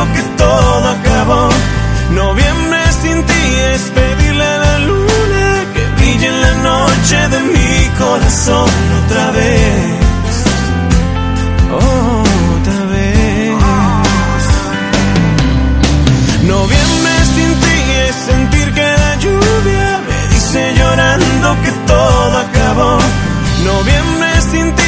que todo acabó. Noviembre sin ti es pedirle a la luna que brille en la noche de mi corazón otra vez. Otra vez. Noviembre sin ti es sentir que la lluvia me dice llorando que todo acabó. Noviembre sin ti